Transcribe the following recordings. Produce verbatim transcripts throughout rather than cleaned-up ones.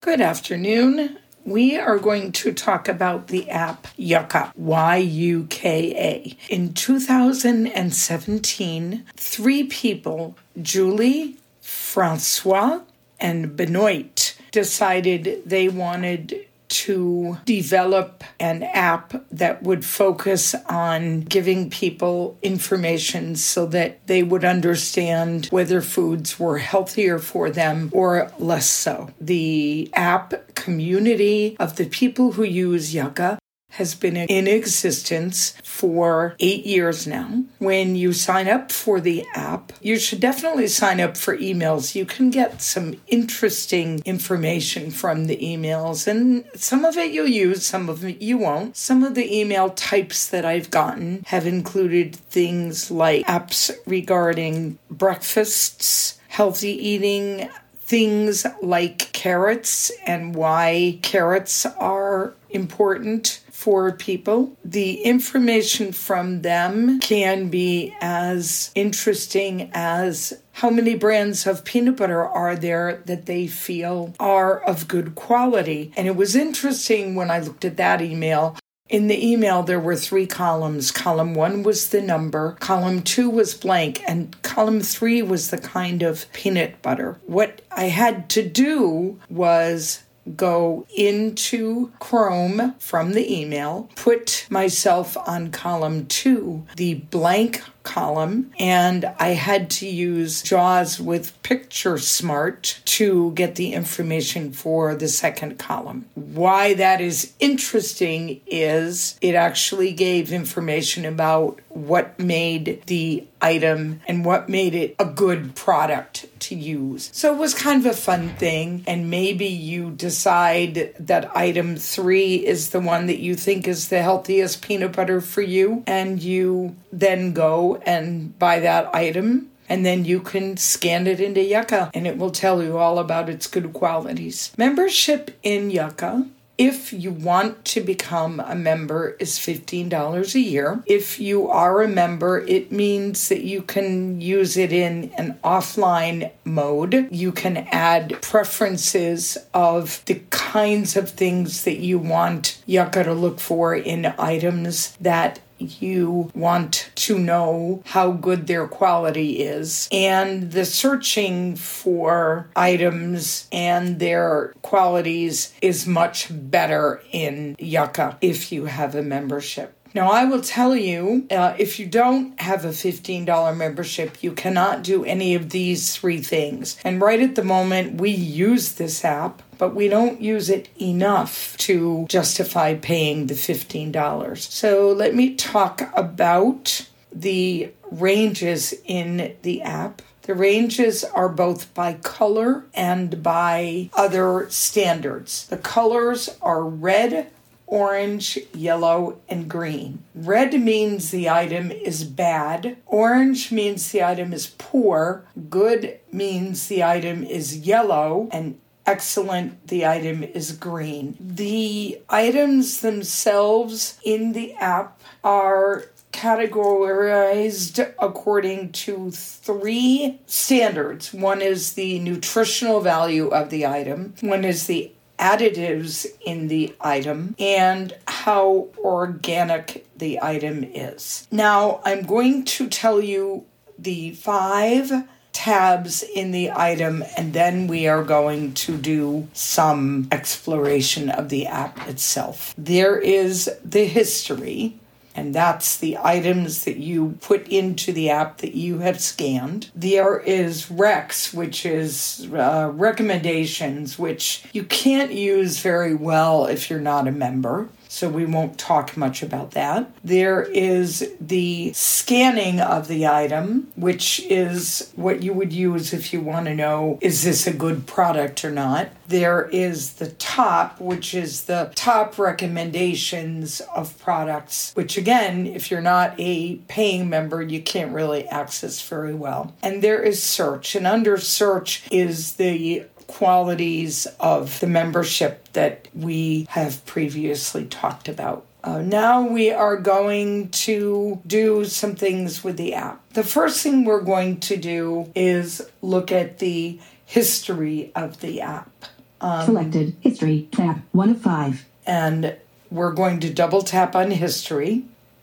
Good afternoon. We are going to talk about the app Yuka, Y U K A. In two thousand seventeen, three people, Julie, Francois, and Benoit, decided they wanted to develop an app that would focus on giving people information so that they would understand whether foods were healthier for them or less so. The app community of the people who use Yuka has been in existence for eight years now. When you sign up for the app, you should definitely sign up for emails. You can get some interesting information from the emails, and some of it you'll use, some of it you won't. Some of the email types that I've gotten have included things like apps regarding breakfasts, healthy eating, things like carrots and why carrots are important for people. The information from them can be as interesting as how many brands of peanut butter are there that they feel are of good quality. And it was interesting when I looked at that email. In the email, there were three columns. Column one was the number, column two was blank, and column three was the kind of peanut butter. What I had to do was go into Chrome from the email, put myself on column two, the blank column, and I had to use JAWS with Picture Smart to get the information for the second column. Why that is interesting is it actually gave information about what made the item and what made it a good product to use. So it was kind of a fun thing, and maybe you decide that item three is the one that you think is the healthiest peanut butter for you, and you then go and buy that item, and then you can scan it into Yuka, and it will tell you all about its good qualities. Membership in Yuka, if you want to become a member, is fifteen dollars a year. If you are a member, it means that you can use it in an offline mode. You can add preferences of the kinds of things that you want Yuka to look for in items that you want to know how good their quality is. And the searching for items and their qualities is much better in Yuka if you have a membership. Now, I will tell you, uh, if you don't have a fifteen dollars membership, you cannot do any of these three things. And right at the moment, we use this app, but we don't use it enough to justify paying the fifteen dollars. So let me talk about the ranges in the app. The ranges are both by color and by other standards. The colors are red, orange, yellow, and green. Red means the item is bad. Orange means the item is poor. Good means the item is yellow. And excellent, the item is green. The items themselves in the app are categorized according to three standards. One is the nutritional value of the item. One is the additives in the item, and how organic the item is. Now, I'm going to tell you the five tabs in the item, and then we are going to do some exploration of the app itself. There is the history, and that's the items that you put into the app that you have scanned. There is Recs, which is uh, recommendations, which you can't use very well if you're not a member. So we won't talk much about that. There is the scanning of the item, which is what you would use if you want to know, is this a good product or not? There is the top, which is the top recommendations of products, which again, if you're not a paying member, you can't really access very well. And there is search, and under search is the qualities of the membership that we have previously talked about. Uh, now we are going to do some things with the app. The first thing we're going to do is look at the history of the app. Um, Selected. History. Tab. one of five. And we're going to double tap on history.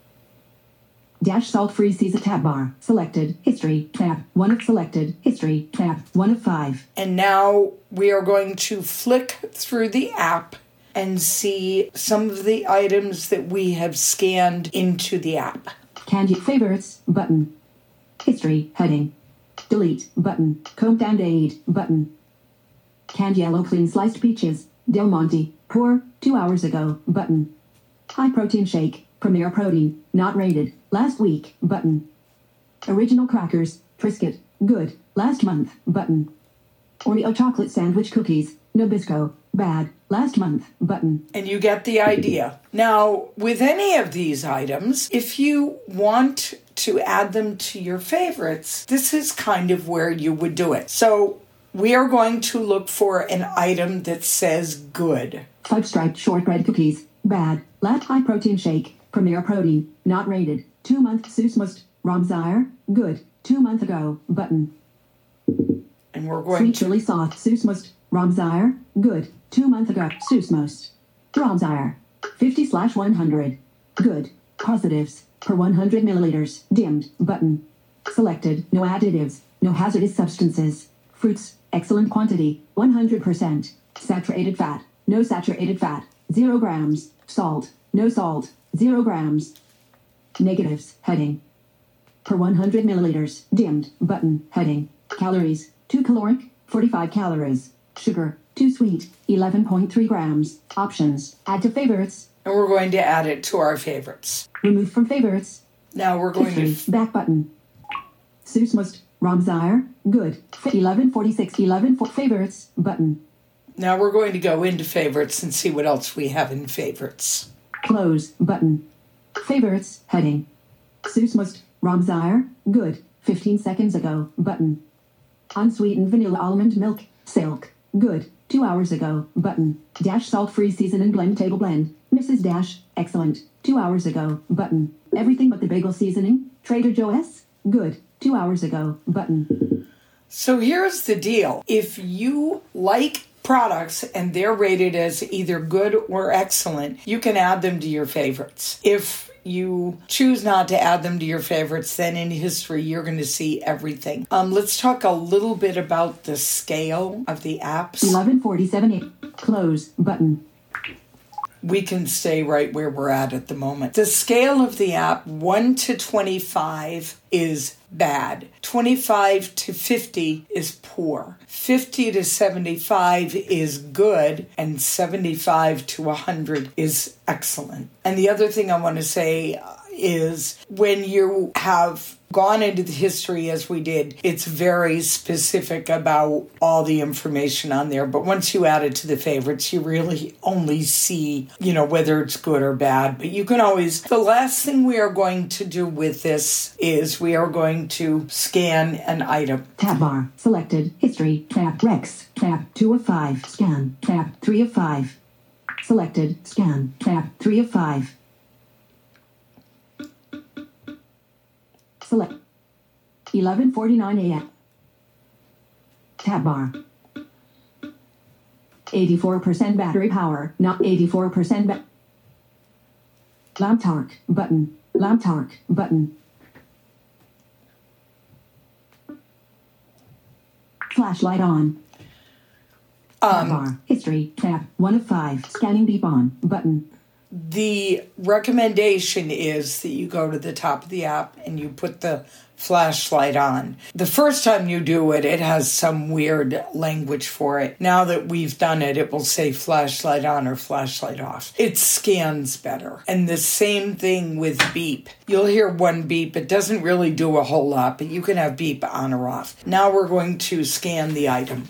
Dash salt-free Caesar tab bar. Selected. History. Tab. one of selected. History. Tab. one of five. And now we are going to flick through the app and see some of the items that we have scanned into the app. Candy favorites button. History heading. Delete button. Comb and aid button. Canned yellow clean sliced peaches. Del Monte. Pour two hours ago button. High protein shake. Premier protein. Not rated. Last week button. Original crackers. Triscuit. Good. Last month button. Oreo chocolate sandwich cookies. Nabisco. Bad. Last month button. And you get the idea. Now, with any of these items, if you want to add them to your favorites, this is kind of where you would do it. So we are going to look for an item that says good. Fudge striped shortbread cookies. Bad. Last high protein shake. Premier protein. Not rated. Two month Seuss Must. Ramsire. Good. Two month ago button. And we're going Sweet to... chili sauce. Seuss Must. Ramsire. Good. Two month ago. Seuss Most. Ramsire. fifty slash one hundred. Good. Positives. Per one hundred milliliters. Dimmed. Button. Selected. No additives. No hazardous substances. Fruits. Excellent quantity. one hundred percent. Saturated fat. No saturated fat. Zero grams. Salt. No salt. Zero grams. Negatives. Heading. Per one hundred milliliters. Dimmed. Button. Heading. Calories. two caloric. forty-five calories. Sugar. two sweet. eleven point three grams. Options. Add to favorites. And we're going to add it to our favorites. Remove from favorites. Now we're going History. to... Back button. Seuss Must. Ramsire. Good. eleven forty-six. eleven for favorites. Button. Now we're going to go into favorites and see what else we have in favorites. Close. Button. Favorites. Heading. Seuss Must. Ramsire. Good. fifteen seconds ago. Button. Unsweetened vanilla almond milk. Silk. Good. Two hours ago. Button. Dash salt-free season and blend table blend. Missus Dash. Excellent. Two hours ago. Button. Everything but the bagel seasoning. Trader Joe's. Good. Two hours ago. Button. So here's the deal. If you like products and they're rated as either good or excellent, you can add them to your favorites. If you choose not to add them to your favorites, then in history you're going to see everything. Um, let's talk a little bit about the scale of the apps. eleven forty-seven. Close. Button. We can stay right where we're at at the moment. The scale of the app, one to twenty-five, is bad. twenty-five to fifty is poor. fifty to seventy-five is good. And seventy-five to one hundred is excellent. And the other thing I want to say is when you have gone into the history as we did, it's very specific about all the information on there. But once you add it to the favorites, you really only see, you know, whether it's good or bad. But you can always, the last thing we are going to do with this is we are going to scan an item. Tab bar. Selected. History. Tab. Rex. Tab. two of five. Scan. Tab. three of five. Selected. Scan. Tab. three of five. Select. eleven forty-nine a.m. Tab bar. eighty-four percent battery power, not eighty-four percent ba- Lamp torque, button. Lamp torque, button. Flashlight on. Tab Um, bar. History, tab. one of five. Scanning beep on, button. The recommendation is that you go to the top of the app and you put the flashlight on. The first time you do it, it has some weird language for it. Now that we've done it, it will say flashlight on or flashlight off. It scans better. And the same thing with beep. You'll hear one beep. It doesn't really do a whole lot, but you can have beep on or off. Now we're going to scan the item.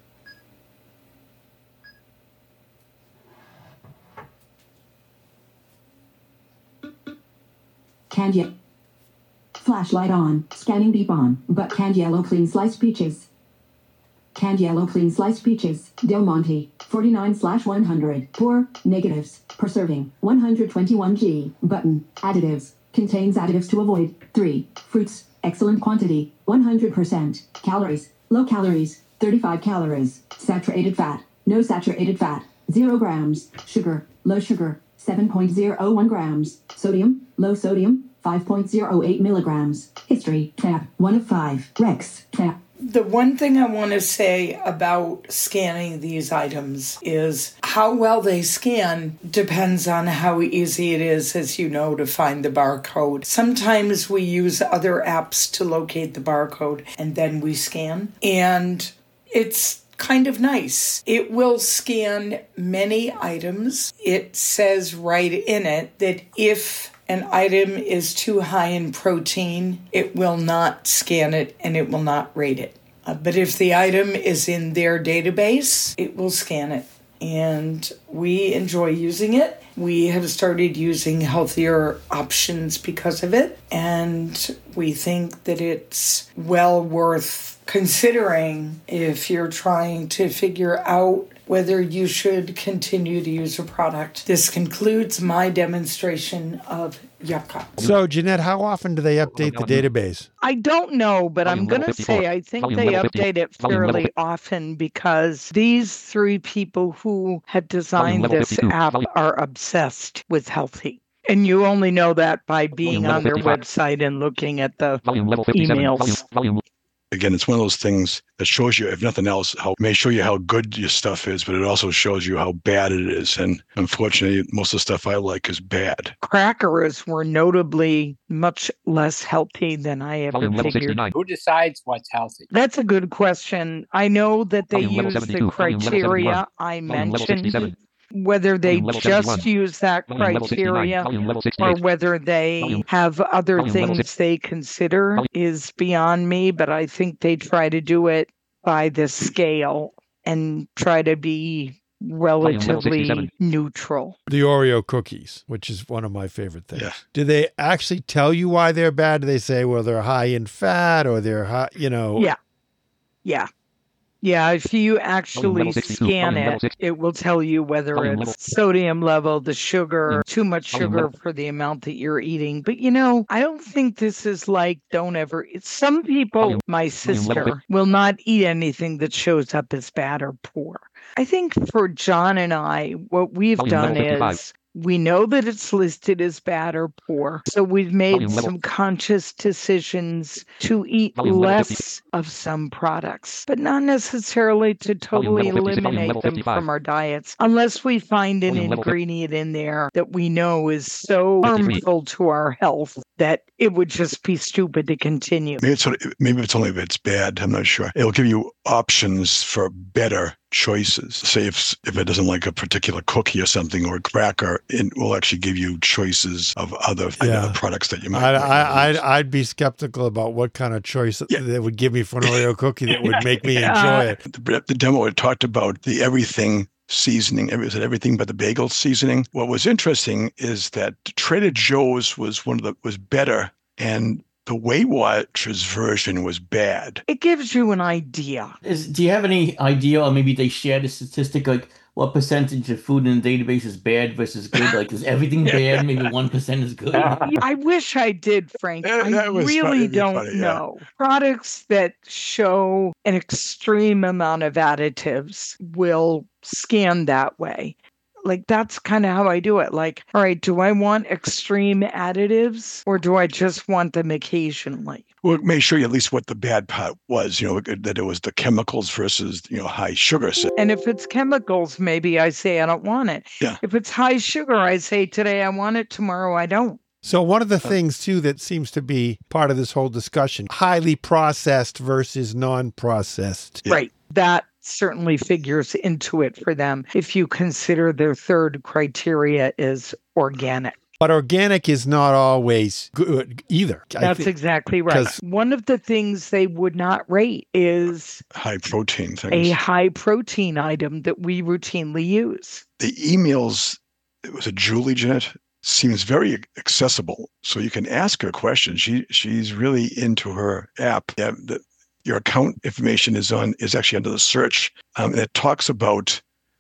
Canned ye- Flashlight on. Scanning beep on. But canned yellow clean sliced peaches. Canned yellow clean sliced peaches. Del Monte. forty-nine slash one hundred. Pour. Negatives. Per serving. one hundred twenty-one grams. Button. Additives. Contains additives to avoid. three. Fruits. Excellent quantity. one hundred percent. Calories. Low calories. thirty-five calories. Saturated fat. No saturated fat, zero grams. Sugar, low sugar, seven point zero one grams. Sodium, low sodium, five point zero eight milligrams. History, tab, one of five. Rex, tab. The one thing I want to say about scanning these items is how well they scan depends on how easy it is, as you know, to find the barcode. Sometimes we use other apps to locate the barcode and then we scan. And it's kind of nice. It will scan many items. It says right in it that if an item is too high in protein, it will not scan it and it will not rate it. Uh, but if the item is in their database, it will scan it. And we enjoy using it. We have started using healthier options because of it. And we think that it's well worth considering if you're trying to figure out whether you should continue to use a product. This concludes my demonstration of Yucca. So, Jeanette, how often do they update the database? I don't know, but I'm going to say I think they update it fairly often because these three people who had designed this app are obsessed with healthy. And you only know that by being on their website and looking at the emails. Again, it's one of those things that shows you, if nothing else, how it may show you how good your stuff is, but it also shows you how bad it is. And unfortunately, most of the stuff I like is bad. Crackers were notably much less healthy than I ever figured. Who decides what's healthy? That's a good question. I know that they use the criteria I mentioned. Whether they just use that criteria or whether they have other things they consider is beyond me, but I think they try to do it by the scale and try to be relatively neutral. The Oreo cookies, which is one of my favorite things. Yeah. Do they actually tell you why they're bad? Do they say, well, they're high in fat or they're high, you know? Yeah. Yeah. Yeah, if you actually scan it, it will tell you whether it's sodium level, the sugar, too much sugar for the amount that you're eating. But, you know, I don't think this is like, don't ever. It's some people, my sister, will not eat anything that shows up as bad or poor. I think for John and I, what we've done is we know that it's listed as bad or poor. So we've made some conscious decisions to eat less of some products, but not necessarily to totally eliminate them from our diets, unless we find an ingredient in there that we know is so harmful to our health that it would just be stupid to continue. Maybe it's, maybe it's only if it's bad. I'm not sure. It'll give you options for better choices. Say if if it doesn't like a particular cookie or something or a cracker, it will actually give you choices of other, Yeah. other products that you might. I, might I, use. I'd, I'd be skeptical about what kind of choice Yeah. they would give me for an Oreo cookie that would make me Yeah. enjoy it. The, the demo it talked about the everything seasoning. It was everything but the bagel seasoning. What was interesting is that Trader Joe's was one of the was better, and the Weight Watchers version was bad. It gives you an idea. Is, do you have any idea, or maybe they share the statistic, like what percentage of food in the database is bad versus good? Like, is everything bad? Maybe one percent is good. I wish I did, Frank. That- that I was really funny. It'd be don't funny, yeah. know. Products that show an extreme amount of additives will scan that way. Like, that's kind of how I do it. Like, all right, do I want extreme additives or do I just want them occasionally? Well, it may show you at least what the bad part was, you know, that it was the chemicals versus, you know, high sugar. And if it's chemicals, maybe I say I don't want it. Yeah. If it's high sugar, I say today I want it, tomorrow I don't. So one of the things, too, that seems to be part of this whole discussion, highly processed versus non-processed. Yeah. Right. That certainly figures into it for them if you consider their third criteria is organic. But organic is not always good either. I That's think- exactly right. 'cause- One of the things they would not rate is High protein a things. high protein item that we routinely use. The emails, it was a Julie, Jeanette, seems very accessible. So you can ask her questions. She she's really into her app. Yeah, the, your account information is on is actually under the search, um, and it talks about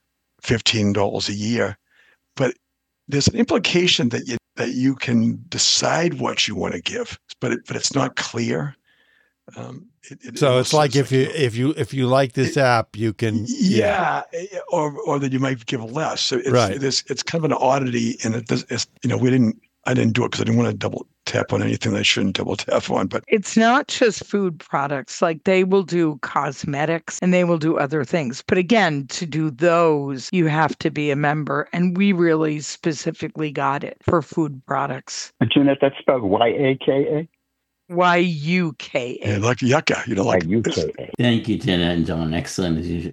fifteen dollars a year. But there's an implication that you that you can decide what you want to give, but it, but it's not clear. Um, it, it, So it it's like if you you know, if you if you like this app, you can yeah, or or that you might give less. So it's Right. this it's kind of an oddity, and it does. It's, you know, we didn't. I didn't do it because I didn't want to double tap on anything that I shouldn't double tap on. But It's not just food products. Like they will do cosmetics and they will do other things. But again, to do those, you have to be a member. And we really specifically got it for food products. Jeanette, that's spelled Y A K A? Y U K yeah, A. like yucca, you know, Y like U it's- K A. Thank you, Jenna and John. Excellent as usual.